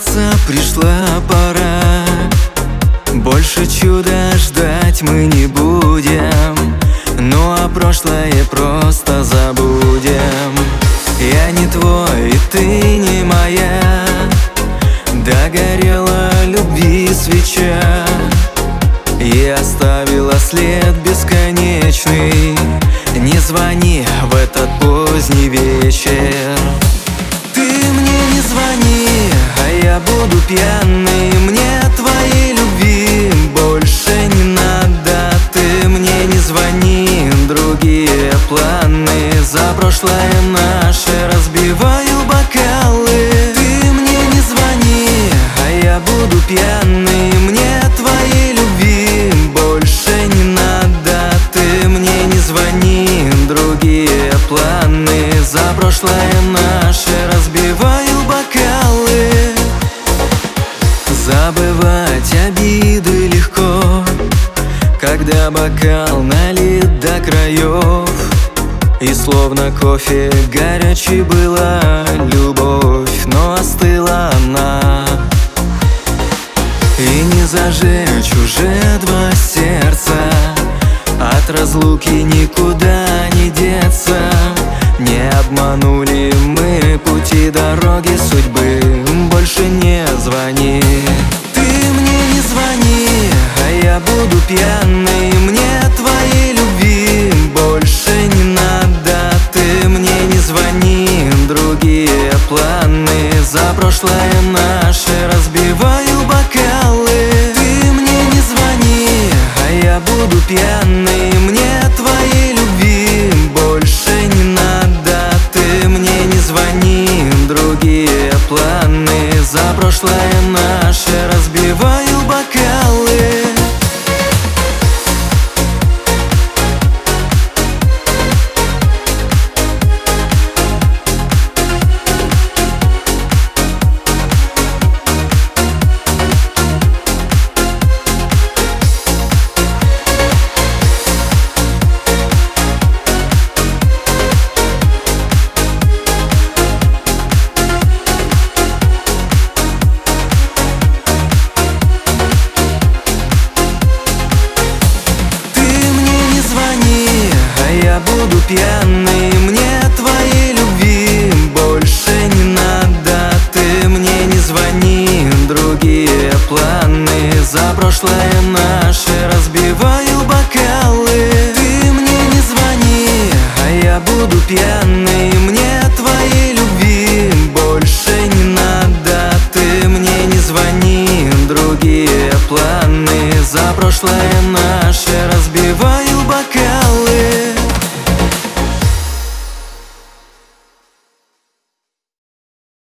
кажется, пришла пора. Больше чуда ждать мы не будем, ну а прошлое просто забудем. Я не твой, и ты не моя, догорела любви свеча и оставила след бесконечный. Не звони в этот поздний вечер. Ты мне не звони, а я буду пьяный. Мне твоей любви больше не надо. Ты мне не звони, другие планы. За прошлое наше разбиваю бокалы. Ты мне не звони, а я буду пьяный. Мне твоей любви больше не надо. Ты мне не звони, другие планы. За прошлое наше разбиваю бокалы. Забывать обиды легко, когда бокал налит до краев, и словно кофе горячей была любовь, но остыла она. И не зажечь уже два сердца, от разлуки никуда не деться. Не обманули мы пути дороги судьбы, больше не звони. Ты мне не звони, а я буду пьяный. Мне твоей любви больше не надо. Ты мне не звони, другие планы. За прошлое наше разбиваю бокалы. Ты мне не звони, а я буду пьяный. Мне твоей любви больше не надо. Ты мне не звони, другие планы. За прошлое наше разбиваю бокалы. Я буду пьяный, мне твоей любви больше не надо. Ты мне не звони, другие планы. За прошлое наше разбиваю бокалы. Ты мне не звони, а я буду пьяный. Мне твоей любви больше не надо. Ты мне не звони, другие планы. За прошлое наше разбиваю